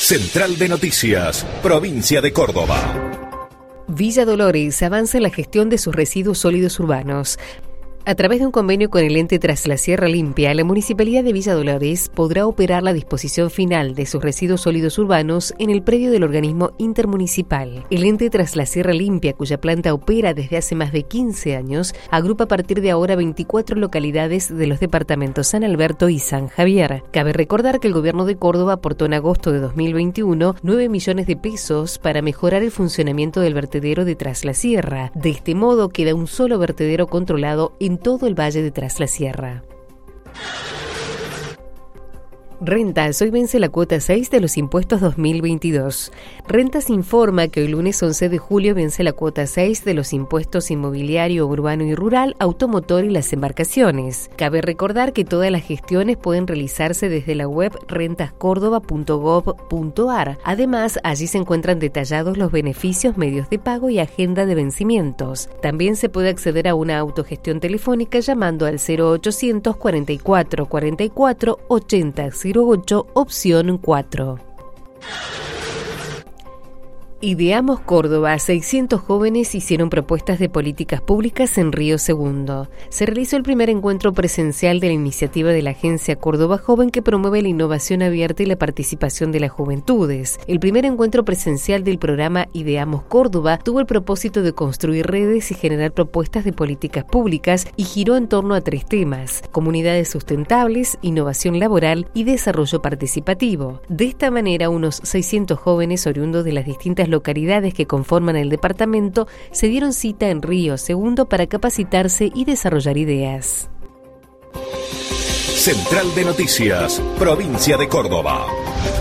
Central de Noticias, Provincia de Córdoba. Villa Dolores avanza en la gestión de sus residuos sólidos urbanos. A través de un convenio con el ente Tras la Sierra Limpia, la Municipalidad de Villa Dolores podrá operar la disposición final de sus residuos sólidos urbanos en el predio del organismo intermunicipal. El ente Tras la Sierra Limpia, cuya planta opera desde hace más de 15 años, agrupa a partir de ahora 24 localidades de los departamentos San Alberto y San Javier. Cabe recordar que el gobierno de Córdoba aportó en agosto de 2021 9 millones de pesos para mejorar el funcionamiento del vertedero de Tras la Sierra. De este modo queda un solo vertedero controlado en todo el valle de Tras la Sierra. Rentas, hoy vence la cuota 6 de los impuestos 2022. Rentas informa que el lunes 11 de julio vence la cuota 6 de los impuestos inmobiliario, urbano y rural, automotor y las embarcaciones. Cabe recordar que todas las gestiones pueden realizarse desde la web rentascórdoba.gov.ar. Además, allí se encuentran detallados los beneficios, medios de pago y agenda de vencimientos. También se puede acceder a una autogestión telefónica llamando al 0800 44 44 80 08, opción 4. Ideamos Córdoba. 600 jóvenes hicieron propuestas de políticas públicas en Río Segundo. Se realizó el primer encuentro presencial de la iniciativa de la Agencia Córdoba Joven, que promueve la innovación abierta y la participación de las juventudes. El primer encuentro presencial del programa Ideamos Córdoba tuvo el propósito de construir redes y generar propuestas de políticas públicas y giró en torno a 3 temas: comunidades sustentables, innovación laboral y desarrollo participativo. De esta manera, unos 600 jóvenes oriundos de las distintas localidades que conforman el departamento se dieron cita en Río Segundo para capacitarse y desarrollar ideas. Central de Noticias, Provincia de Córdoba.